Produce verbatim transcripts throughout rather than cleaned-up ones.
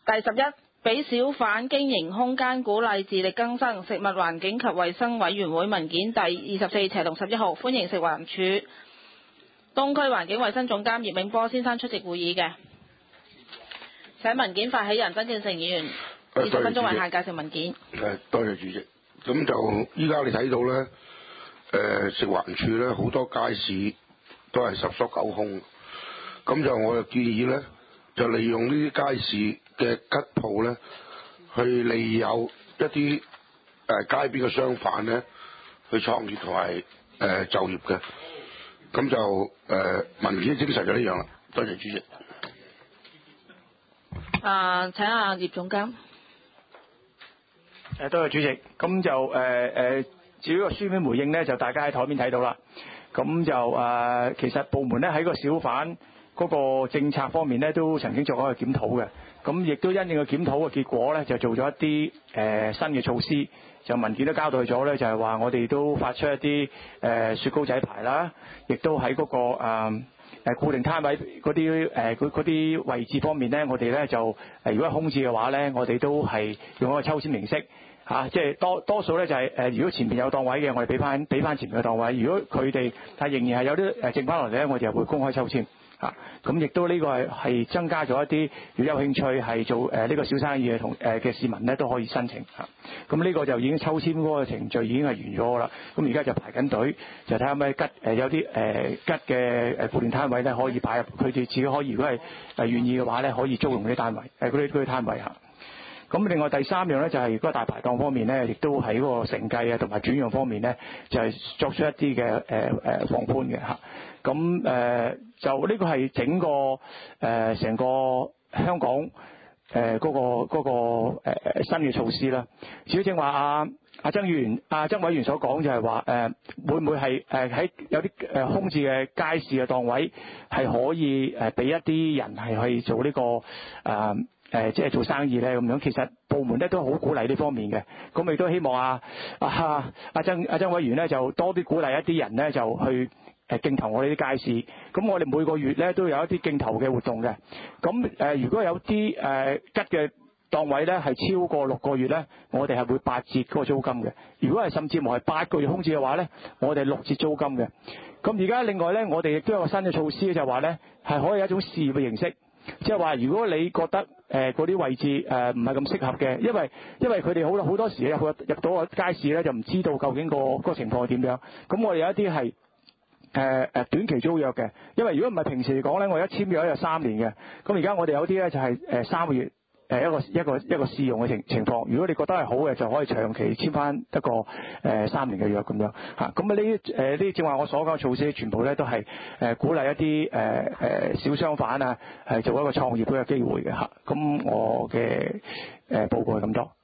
第十一，俾小販經營空間鼓勵自力更生。食物環境及衛生委員會文件第二十四斜同十一號，歡迎食環署東區環境衛生總監葉永波先生出席會議嘅。請文件發起人曾建成議員二十分鐘為限介紹文件。 誒，多謝主席。咁就依家你睇到咧，誒食環署咧好多街市都係十縮九空，咁就我就建議咧，就利用呢啲街市嘅吉鋪咧，去利誘一啲誒街邊嘅商販咧去創業同埋誒就業嘅。咁就誒文件精神就呢樣啦。多謝主席。 啊，請阿葉總監。 誒，多謝主席。咁就誒誒，至於個書面回應咧，就大家喺台面睇到啦。咁就誒、呃，其實部門咧喺個小販嗰個政策方面咧，都曾經做過一個檢討嘅。咁亦都因應個檢討嘅結果咧，就做咗一啲誒、呃、新嘅措施。就文件都交代咗咧，就係、是、話我哋都發出一啲誒、呃、雪糕仔牌啦，亦都喺嗰、那個誒、呃、固定攤位嗰啲誒嗰啲位置方面咧，我哋咧就誒、呃、如果係空置嘅話咧，我哋都係用一個抽籤形式。嚇、啊，即係多多數咧就係、是、誒、呃，如果前面有檔位嘅，我哋俾翻俾翻前面嘅檔位；如果佢哋係仍然係有啲誒剩翻落嚟咧，我哋又會公開抽籤。嚇，咁亦都呢個係係增加咗一啲，如果有興趣係做誒呢、呃這個小生意嘅同誒嘅市民咧都可以申請嚇。咁、啊、呢個就已經抽籤嗰個程序已經係完咗㗎啦。咁而家就排緊隊，就睇下咩吉誒、呃、有啲誒、呃、吉嘅誒固定攤位咧可以擺入，佢哋自己可以如果係誒願意嘅話咧，可以租用嗰啲單位誒嗰啲嗰啲攤位嚇。咁另外第三樣咧就係嗰個大排檔方面咧，亦都喺嗰個承繼啊同埋轉讓方面咧，就係、是、作出一啲嘅誒誒放寬嘅嚇。咁、呃、誒、呃、就呢個係整個誒成、呃、個香港誒嗰、呃那個嗰、那個誒、呃、新嘅措施啦。至於正話阿阿曾議員、阿、啊、曾委員所講就係話誒會唔會係誒喺有啲誒空置嘅街市嘅檔位係可以誒俾一啲人係去做呢、這個誒？呃誒、呃，即係做生意咧咁樣，其實部門咧都好鼓勵呢方面嘅，咁亦都希望啊啊阿曾阿曾委員咧就多啲鼓勵一啲人咧就去誒競投我哋啲街市，咁我哋每個月咧都有一啲競投嘅活動嘅，咁誒、呃、如果有啲誒、呃、吉嘅檔位咧係超過六個月咧，我哋係會八折嗰個租金嘅，如果係甚至乎係八個月空置嘅話咧，我哋六折租金嘅。咁而家另外咧，我哋亦都有個新嘅措施就係話咧係可以有一種試驗嘅形式。即係話，如果你覺得誒嗰啲位置誒唔係咁適合嘅，因為因為佢哋好多好多時入入到個街市咧，就唔知道究竟、個、個情況係點樣。咁我哋有一啲係誒誒短期租約嘅，因為如果唔係平時嚟講咧，我一簽約有三年嘅。咁而家我哋有啲咧就係誒三個月。誒一個一個一個試用嘅情情況，如果你覺得係好嘅，就可以長期簽翻一個誒、呃、三年嘅約咁樣嚇。咁啊呢啲誒呢啲正話我所講嘅措施，全部咧都係誒、呃、鼓勵一啲誒誒小商販啊，係做一個創業嘅機會嘅嚇。咁我嘅誒、呃、報告係咁多。誒、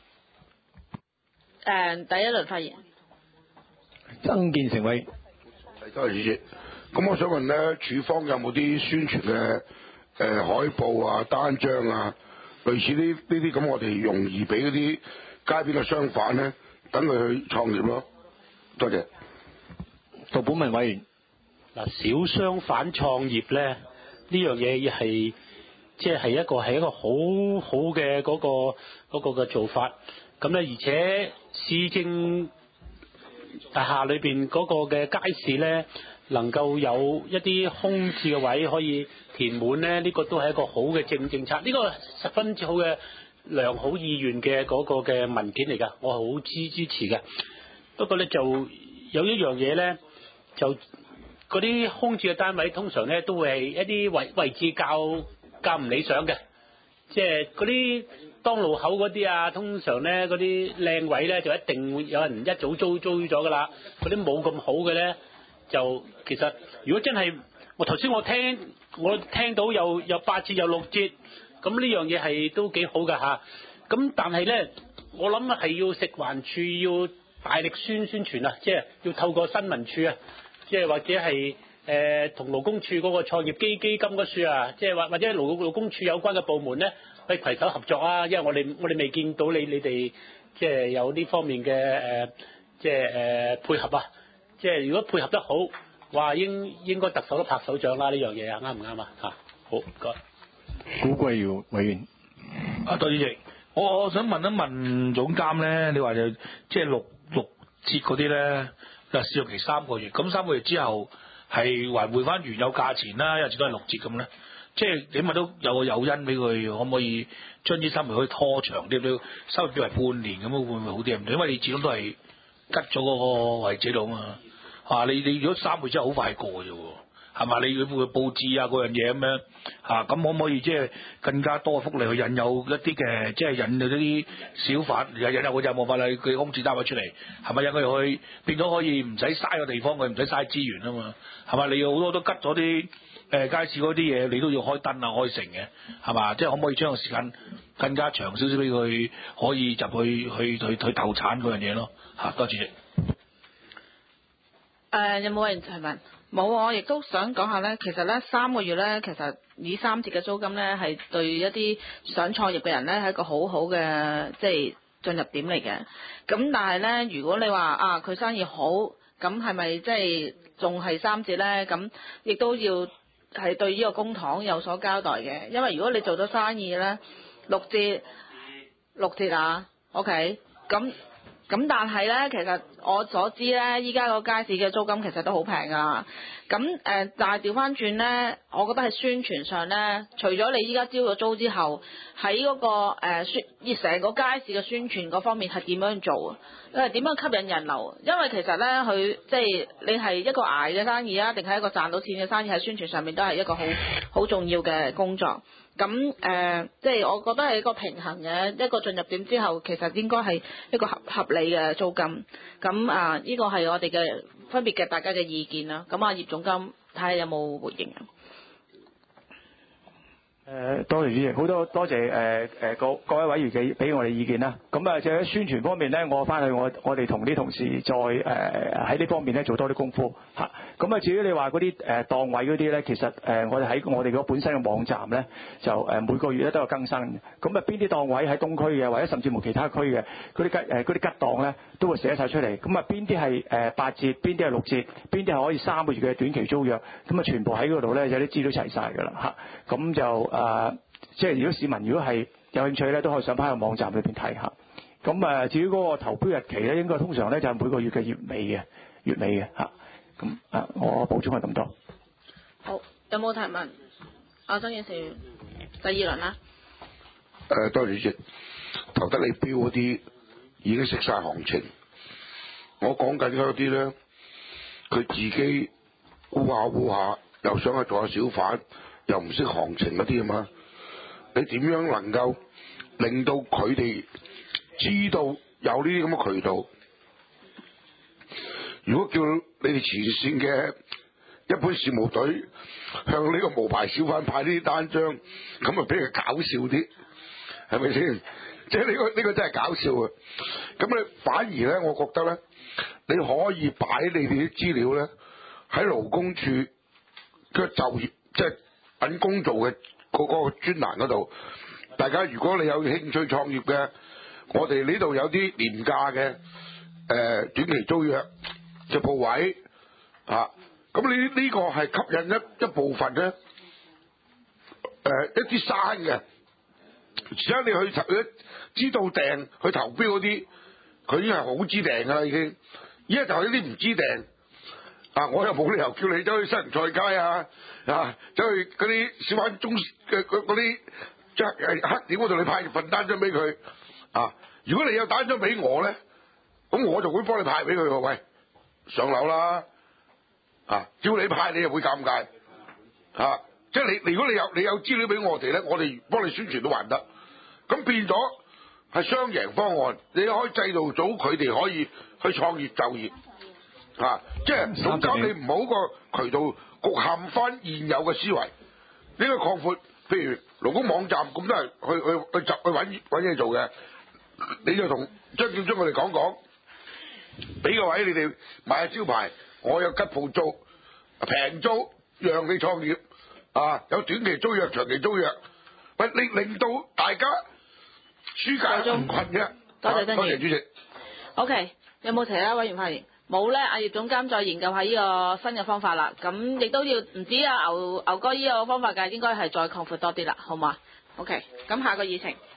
呃、第一輪發言， 曾建成委。 多謝主席。咁我想問咧，署方有冇啲宣傳嘅誒、呃、海報啊、單張啊？類似呢呢啲咁，我哋容易俾嗰啲街邊嘅商販咧，等佢去創業咯。多謝。 杜本文委員。 嗱，小商販創業咧，呢樣嘢係即係一個係一個好好嘅嗰個嗰個嘅做法。咁咧，而且市政大廈裏邊嗰個嘅街市咧，能夠有一啲空置嘅位可以填滿咧，呢個都係一個好嘅政政策，呢個十分之好嘅良好意願嘅嗰個嘅文件嚟㗎，我係好支支持嘅。不過咧就有一樣嘢咧，就嗰啲空置嘅單位通常咧都會係一啲位位置較較唔理想嘅，即係嗰啲當路口嗰啲啊，通常咧嗰啲靚位咧就一定會有人一早租租咗㗎啦，嗰啲冇咁好嘅咧。就其實，如果真係我頭先我聽我聽到有有八折有六折，咁呢樣嘢係都幾好㗎嚇。咁但係咧，我諗係要食環署要大力宣宣傳啊，即係要透過新聞處啊，即係或者係誒同勞工處嗰個創業基基金嗰處啊，即係或或者勞勞工處有關嘅部門咧，去攜手合作啊。因為我哋我哋未見到你你哋即係有呢方面嘅誒即係誒配合啊。即係如果配合得好，哇應應該特首都拍手掌啦呢樣嘢啊，啱唔啱啊？嚇，好唔該。 古貴堯委員。 啊，代主席，我我想問一問總監咧，你話就即係六六折嗰啲咧，就試用期三個月，咁三個月之後係還回翻原有價錢啦，又至都係六折咁咧？即係起碼都有個誘因俾佢，可唔可以將啲三個月可以拖長啲，都收入為半年咁樣，會唔會好啲啊？因為你始終都係吉咗嗰個位置度啊嘛，啊你你如果三個月之後好快過嘅啫喎。係嘛？你會唔會佈置啊嗰樣嘢咁樣嚇？咁可唔可以即係更加多嘅福利去引誘一啲嘅，即係引誘一啲小販，引引誘佢有冇法例佢空置單位出嚟？係咪引佢去變咗可以唔使嘥個地方，佢唔使嘥資源啊嘛？係嘛？你好多都吉咗啲誒街市嗰啲嘢，你都要開燈啊開成嘅，係嘛？即係可唔可以將個時間更加長少少俾佢可以入去去去去投產嗰樣嘢咯？嚇，多謝。 誒有冇人提問？冇，我亦都想講下咧，其實咧三個月咧，其實以三折嘅租金咧，係對一啲想創業嘅人咧係一個好好嘅即係進入點嚟嘅。咁但係咧，如果你話啊佢生意好，咁係咪即係仲係三折咧？咁亦都要係對呢個公帑有所交代嘅。因為如果你做咗生意咧，六折六折啊 ，OK，咁。咁但係咧，其實我所知咧，依家個街市嘅租金其實都好平噶。咁誒、呃，但係調翻轉咧，我覺得係宣傳上咧，除咗你依家招咗租之後，喺嗰、那個誒宣，成、呃、個街市嘅宣傳嗰方面係點樣做啊？誒點樣吸引人流？因為其實咧，佢即係你係一個捱嘅生意啊，定係一個賺到錢嘅生意，喺宣傳上面都係一個好好重要嘅工作。咁誒、呃，即係我覺得係一個平衡嘅一個進入點之後，其實應該係一個合合理嘅租金。咁啊，呢個係我哋嘅分別嘅大家嘅意見啦。咁啊，葉總監睇下有冇回應啊？ 誒、呃，多謝主席，好多多謝誒誒各各位委員嘅俾我哋意見啦。咁啊，就喺宣傳方面咧，我翻去我我哋同啲同事再誒喺呢方面咧做多啲功夫嚇。咁啊，至於你話嗰啲誒檔位嗰啲咧，其實誒、呃、我哋喺我哋嗰本身嘅網站咧，就誒、呃、每個月咧都有更新。咁啊，邊啲檔位喺東區嘅，或者甚至乎其他區嘅嗰啲吉誒嗰啲吉檔咧，都會寫晒出嚟。咁啊，邊啲係誒八折，邊啲係六折，邊啲係可以三個月嘅短期租約，咁啊，全部喺嗰度咧有啲資料齊晒㗎啦嚇。咁就誒、呃，即係如果市民如果係有興趣咧，都可以上翻個網站裏邊睇下。咁誒，至於嗰個投標日期咧，應該通常咧就係每個月嘅月尾嘅，月尾嘅嚇。咁誒，我補充係咁多。 好，有冇提問？啊，曾健成，第二輪啦。 誒、呃，多謝主席。投得你標嗰啲已經識晒行情。我講緊嗰啲咧，佢自己估下估下，又想去做下小販。又唔識行情嗰啲啊嘛，你點樣能夠令到佢哋知道有呢啲咁嘅渠道？如果叫你哋前線嘅一般事務隊向呢個無牌小販派呢啲單張，咁啊比佢搞笑啲，係咪先？即係呢個呢、呢個真係搞笑啊！咁你反而咧，我覺得咧，你可以擺你哋啲資料咧喺勞工處嘅就業即係揾工做嘅嗰個專欄嗰度，大家如果你有興趣創業嘅，我哋呢度有啲廉價嘅誒短期租約嘅鋪位啊，咁你呢個係吸引一一部分咧誒、呃、一啲生嘅，而家你去投知道訂去投標嗰啲，佢已經係好知訂噶啦已經，依家就係呢啲唔知訂。啊！我又冇理由叫你走去西洋菜街啊，啊，走去嗰啲小販中嘅嗰啲即係黑點嗰度，你派份單張俾佢啊！如果你有單張俾我咧，咁我就會幫你派俾佢喎。喂，上樓啦！啊，叫你派你又會尷尬啊！即係你，如果你有你有資料俾我哋咧，我哋幫你宣傳都還得。咁變咗係雙贏方案，你可以製造到佢哋可以去創業就業。啊！即係總之你唔好個渠道局限翻現有嘅思維，呢個擴闊，譬如勞工網站咁多人去去去集去揾揾嘢做嘅，你就同張建宗我哋講講，俾個位你哋買下招牌，我有吉鋪租，平租讓你創業，啊有短期租約、長期租約，喂你令到大家紓解唔困嘅。 多謝曾議員。 多謝主席。 OK， 有冇其他委員發言？冇咧，阿葉總監再研究下呢個新嘅方法啦。咁亦都要唔知啊牛牛哥呢個方法嘅，應該係再擴闊多啲啦，好嘛？OK，咁下個議程。